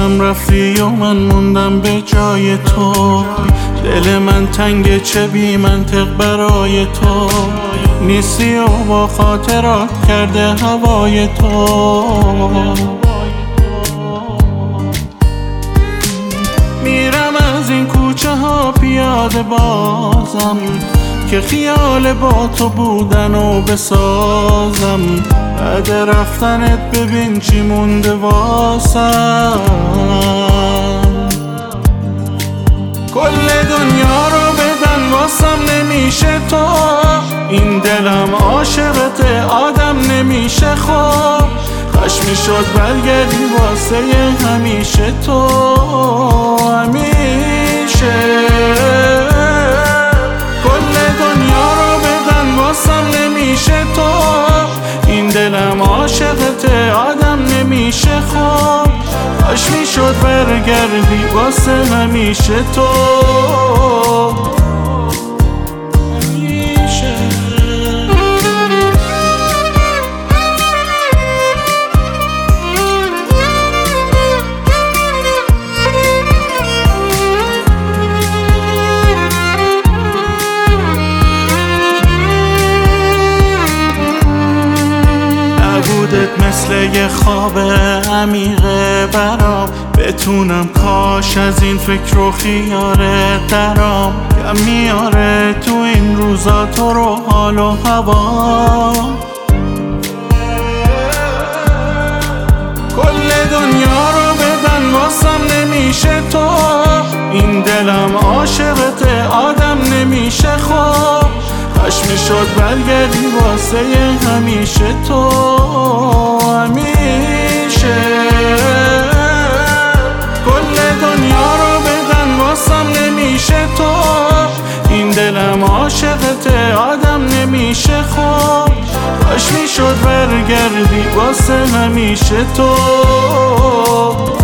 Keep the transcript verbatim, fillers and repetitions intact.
دیدم رفتی و من موندم به جای تو. دل من تنگ چه بی منطق برای تو نیستی و با خاطرات کرده هوای تو. میرم از این کوچه ها پیاده بازم که خیال با تو بودن و بسازم. بعد رفتنت ببین چی مونده واسم. کل دنیا رو بدن واسم نمیشه تو. این دلم عاشقته آدم نمیشه خوب. خشمی شد برگردی واسه همیشه تو. همیشه کل دنیا رو بدن واسم نمیشه تو. این دلم عاشقته آدم نمیشه خوب. خشمی شد برگردی واسه همیشه تو. نبودت مثل یه خواب عمیقه برام. بتونم کاش از این فکر و خیالت درام. کم میاره تو این روزا تو رو حال و هوا. کل دنیا رو بدن واسم نمیشه تو. این دلم عاشقته آدم نمیشه خوب. خشمی شد برگردی واسه همیشه تو. همیشه کل دنیا رو بدن واسم نمیشه تو. این دلم عاشقته آدم نمیشه خوب. خشمی شد برگردی واسه همیشه تو.